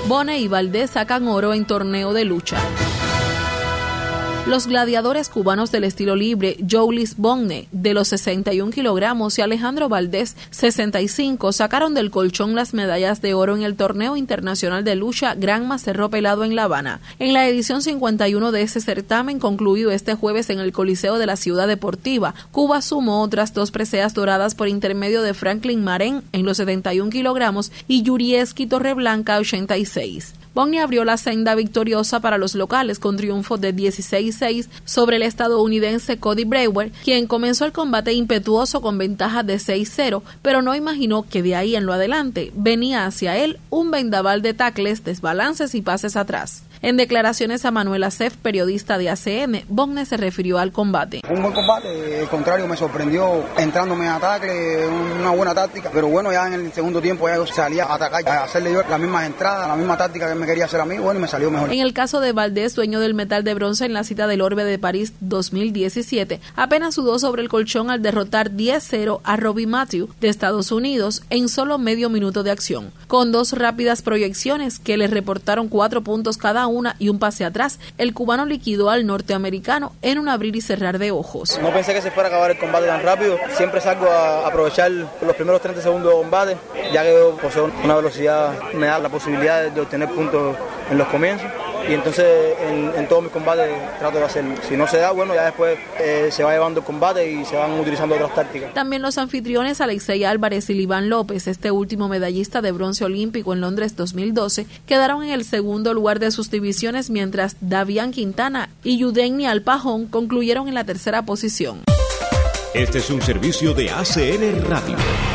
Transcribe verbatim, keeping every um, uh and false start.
Bonne y Valdés sacan oro en torneo de lucha. Los gladiadores cubanos del estilo libre, Joulis Bonne, de los sesenta y un kilogramos, y Alejandro Valdés, sesenta y cinco, sacaron del colchón las medallas de oro en el Torneo Internacional de Lucha Granma Cerro Pelado en La Habana. En la edición cincuenta y uno de ese certamen, concluido este jueves en el Coliseo de la Ciudad Deportiva, Cuba sumó otras dos preseas doradas por intermedio de Franklin Marén en los setenta y un kilogramos y Yurieski Torreblanca, ochenta y seis. Bonne abrió la senda victoriosa para los locales con triunfo de dieciséis seis sobre el estadounidense Cody Brewer, quien comenzó el combate impetuoso con ventaja de seis cero, pero no imaginó que de ahí en lo adelante venía hacia él un vendaval de tacles, desbalances y pases atrás. En declaraciones a Manuel Acef, periodista de A C N, Bonne se refirió al combate. Un buen combate, al contrario, me sorprendió entrándome a tackle, una buena táctica, pero bueno, ya en el segundo tiempo ya salía a atacar, a hacerle yo las mismas entradas, la misma táctica que me quería hacer a mí, bueno, y me salió mejor. En el caso de Valdés, dueño del metal de bronce en la cita del Orbe de París dos mil diecisiete, apenas sudó sobre el colchón al derrotar diez cero a Robbie Matthew de Estados Unidos en solo medio minuto de acción. Con dos rápidas proyecciones que le reportaron cuatro puntos cada una y un pase atrás, el cubano liquidó al norteamericano en un abrir y cerrar de ojos. No pensé que se fuera a acabar el combate tan rápido. Siempre salgo a aprovechar los primeros treinta segundos de combate, ya que yo poseo una velocidad, me da la posibilidad de obtener puntos en los comienzos. Y entonces en, en todos mis combates trato de hacerlo. Si no se da, bueno, ya después eh, se va llevando el combate y se van utilizando otras tácticas. También los anfitriones Alexei Álvarez y Liván López, este último medallista de bronce olímpico en Londres dos mil doce, quedaron en el segundo lugar de sus divisiones, mientras Davián Quintana y Yudeni Alpajón concluyeron en la tercera posición. Este es un servicio de A C N Radio.